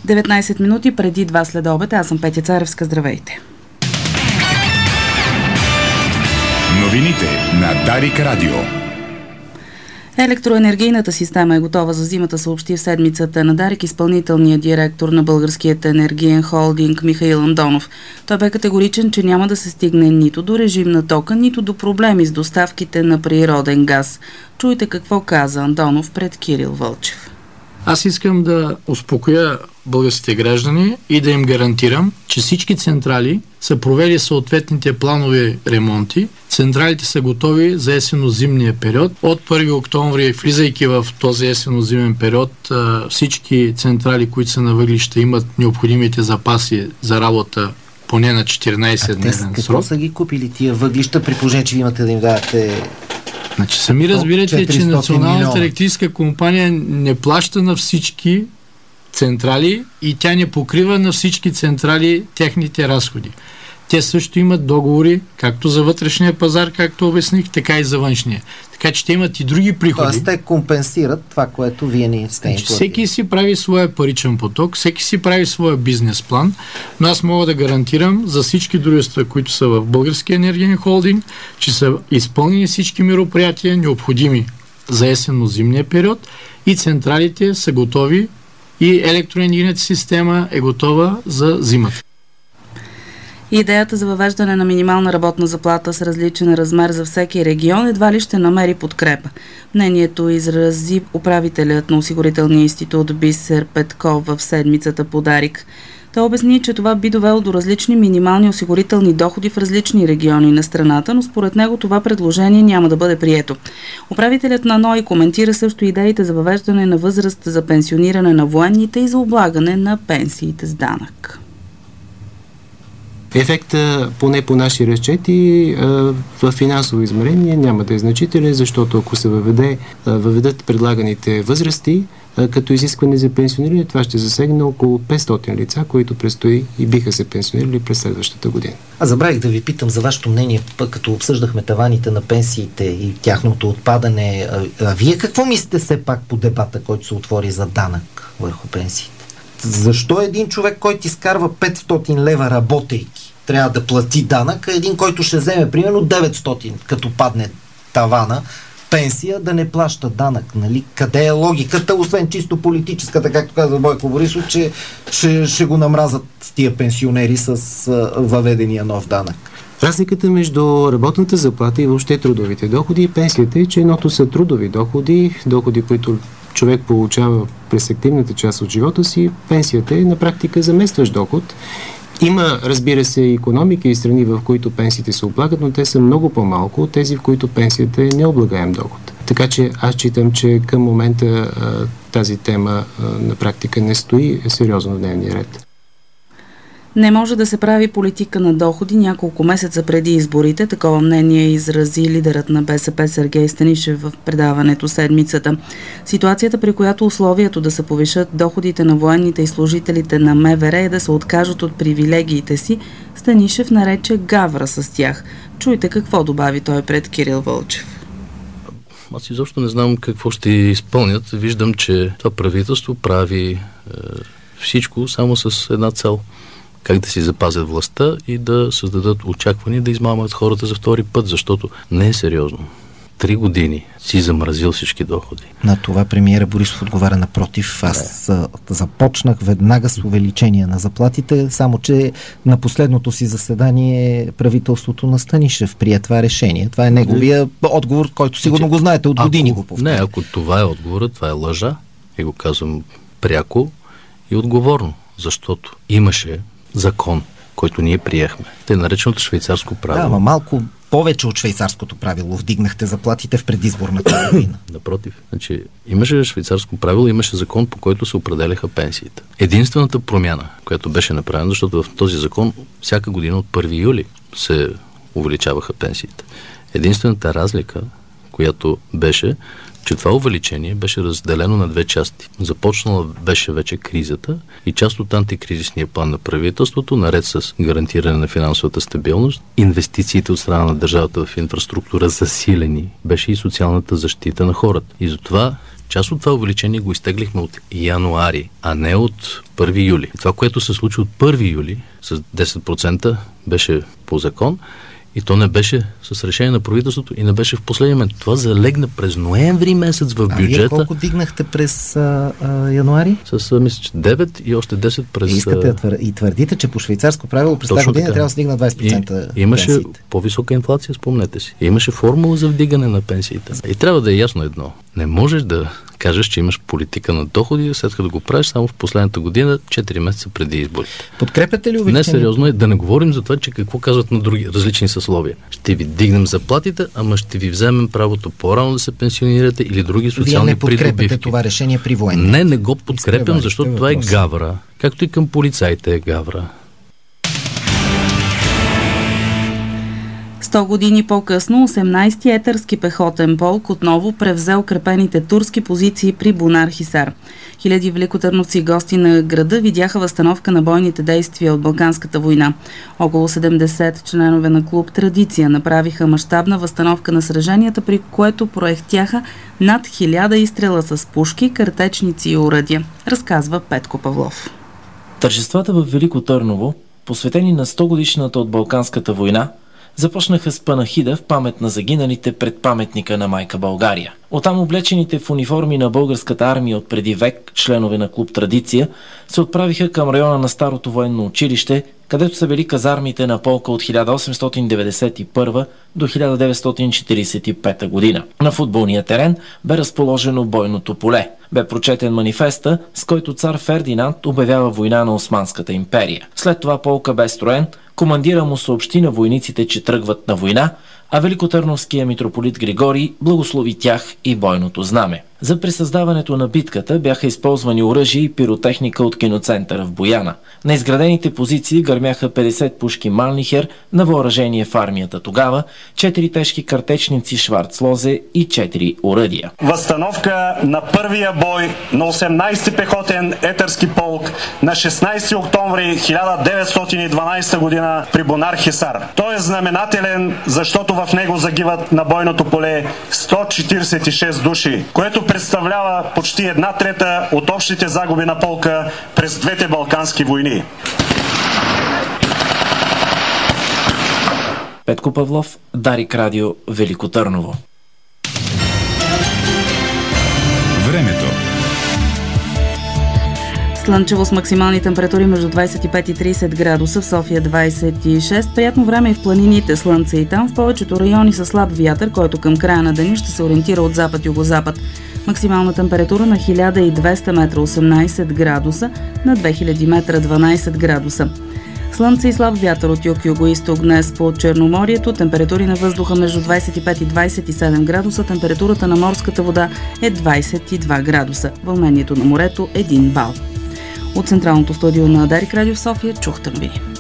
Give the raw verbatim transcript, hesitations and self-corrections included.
деветнайсет минути преди два след обед. Аз съм Петя Царевска. Здравейте. Новините на Дарик Радио. Електроенергийната система е готова за зимата, съобщи в седмицата на Дарик изпълнителният директор на Българският енергиен холдинг Михаил Андонов. Той бе категоричен, че няма да се стигне нито до режим на тока, нито до проблеми с доставките на природен газ. Чуйте какво каза Андонов пред Кирил Вълчев. Аз искам да успокоя българските граждани и да им гарантирам, че всички централи са провели съответните планови ремонти. Централите са готови за есенно-зимния период. От първи октомври, влизайки в този есенно-зимен период, всички централи, които са на въглища, имат необходимите запаси за работа поне на четиринайсет дневен срок. Какво са ги купили тия въглища, при положение, че имате да им дадете... Значи сами разбирате, че Националната електрическа компания не плаща на всички централи и тя не покрива на всички централи техните разходи. Те също имат договори, както за вътрешния пазар, както обясних, така и за външния. Така че те имат и други приходи. Тоест те компенсират това, което вие не сте им платили. Всеки си прави своя паричен поток, всеки си прави своя бизнес план, но аз мога да гарантирам за всички дружества, които са в Българския енергиен холдинг, че са изпълнени всички мероприятия, необходими за есенно-зимния период и централите са готови и електроенергийната система е готова за зимата. Идеята за въвеждане на минимална работна заплата с различен размер за всеки регион едва ли ще намери подкрепа. Мнението изрази управителят на Осигурителния институт Бисер Петков в седмицата по Дарик. Той обясни, че това би довело до различни минимални осигурителни доходи в различни региони на страната, но според него това предложение няма да бъде прието. Управителят на НОИ коментира също идеите за въвеждане на възраст за пенсиониране на военните и за облагане на пенсиите с данък. Ефекта, поне по наши разчети, в финансово измерение няма да е значителен, защото ако се въведе, въведат предлаганите възрасти, като изискване за пенсиониране, това ще засегне около петстотин лица, които предстои и биха се пенсионирали през следващата година. А забравих да ви питам за вашето мнение, пък като обсъждахме таваните на пенсиите и тяхното отпадане. А, а вие какво мислите все пак по дебата, който се отвори за данък върху пенсиите? Защо един човек, който изкарва петстотин лева работейки, трябва да плати данък, а един, който ще вземе примерно деветстотин, като падне тавана, пенсия, да не плаща данък, нали? Къде е логиката, освен чисто политическата, както каза Бойко Борисов, че ще, ще го намразат тия пенсионери с а, въведения нов данък? Разликата между работната заплата и въобще трудовите доходи и пенсията е, че едното са трудови доходи, доходи, които човек получава през активната част от живота си, пенсията е на практика заместващ доход. Има, разбира се, икономики и страни, в които пенсиите се облагат, но те са много по-малко от тези, в които пенсията е необлагаем доход. Така че аз считам, че към момента а, тази тема а, на практика не стои сериозно в дневния ред. Не може да се прави политика на доходи няколко месеца преди изборите. Такова мнение изрази лидерът на БСП Сергей Станишев в предаването седмицата. Ситуацията, при която условието да се повишат доходите на военните и служителите на МВР е да се откажат от привилегиите си, Станишев нарече гавра с тях. Чуйте какво добави той пред Кирил Вълчев. Аз изобщо не знам какво ще изпълнят. Виждам, че това правителство прави е, всичко само с една цел. Как да си запазят властта и да създадат очаквания да измамат хората за втори път, защото не е сериозно. Три години си замразил всички доходи. На това премиера Борисов отговаря напротив. Аз да. започнах веднага с увеличение на заплатите, само че на последното си заседание правителството на Станишев прие това решение. Това е неговия отговор, който сигурно го знаете, от години ако, го повтаря. Не, ако това е отговорът, това е лъжа и го казвам пряко и отговорно, защото имаше закон, който ние приехме. Те нареченото швейцарско правило. Да, ама малко повече от швейцарското правило вдигнахте заплатите в предизборната година. Напротив. Значи, имаше швейцарско правило, имаше закон, по който се определяха пенсиите. Единствената промяна, която беше направена, защото в този закон всяка година от първи юли се увеличаваха пенсиите. Единствената разлика, която беше, че това увеличение беше разделено на две части. Започнала беше вече кризата и част от антикризисния план на правителството, наред с гарантиране на финансовата стабилност, инвестициите от страна на държавата в инфраструктура засилени, беше и социалната защита на хората. И затова Част от това увеличение го изтеглихме от януари, а не от първи юли. И това, което се случи от първи юли с десет процента, беше по закон и то не беше с решение на правителството и не беше в последния момент. Това залегна през ноември месец в бюджета. А вие колко дигнахте през а, а, януари? С, мисля, че девет и още десет през... И, искате, и твърдите, че по швейцарско правило през тази година трябва да стигна двайсет процента и, имаше пенсиите. По-висока инфлация, спомнете си. И имаше формула за вдигане на пенсиите. И трябва да е ясно едно. Не можеш да кажеш, че имаш политика на доходи, след като го правиш само в последната година, четири месеца преди изборите. Подкрепяте ли увеличение? Не, сериозно е да не говорим за това, че какво казват на други различни съсловия. Ще ви дигнем заплатите, ама ще ви вземем правото по-рано да се пенсионирате или други социални придобивки. Вие не подкрепяте придобивки. Това решение при военни? Не, не го подкрепям, защото това е гавра. Както и към полицаите е гавра. сто години по-късно, осемнайсти етърски пехотен полк отново превзе укрепените турски позиции при Бунар Хисар. Хиляди великотърновци и гости на града видяха възстановка на бойните действия от Балканската война. Около седемдесет членове на клуб Традиция направиха мащабна възстановка на сраженията, при което проехтяха над хиляда изстрела с пушки, картечници и оръдия, разказва Петко Павлов. Тържествата в Велико Търново, посветени на сто годишната от Балканската война, започнаха с панахида в памет на загиналите пред паметника на майка България. Оттам облечените в униформи на българската армия от преди век, членове на клуб Традиция, се отправиха към района на Старото военно училище, където са били казармите на полка от хиляда осемстотин деветдесет и първа до хиляда деветстотин четиридесет и пета година. На футболния терен бе разположено бойното поле. Бе прочетен манифеста, с който цар Фердинанд обявява война на Османската империя. След това полка бе строен, командира му съобщи на войниците, че тръгват на война, а великотърновския митрополит Григорий благослови тях и бойното знаме. За пресъздаването на битката бяха използвани оръжия и пиротехника от киноцентъра в Бояна. На изградените позиции гърмяха петдесет пушки Манлихер на въоръжение в армията тогава, четири тежки картечници Шварцлозе и четири оръдия. Възстановка на първия бой на осемнайсти пехотен етърски полк на шестнайсети октомври хиляда деветстотин и дванайсета година при Бунар Хисар. Той е знаменателен, защото в него загиват на бойното поле сто четиридесет и шест души, което представлява почти една трета от общите загуби на полка през двете балкански войни. Петко Павлов, Дарик Радио, Велико Търново. Времето. Слънчево с максимални температури между двайсет и пет и трийсет градуса, в София двайсет и шест. Приятно време и в планините, слънце и там. В повечето райони са слаб вятър, който към края на деня ще се ориентира от запад-югозапад. Максимална температура на хиляда и двеста метра, осемнайсет градуса, на две хиляди метра, дванайсет градуса. Слънце и слаб вятър от юг-юго-исток днес по Черноморието. Температури на въздуха между двайсет и пет и двайсет и седем градуса. Температурата на морската вода е двайсет и два градуса. Вълнението на морето един бал. От централното студио на Дарик Радио в София чухте новини.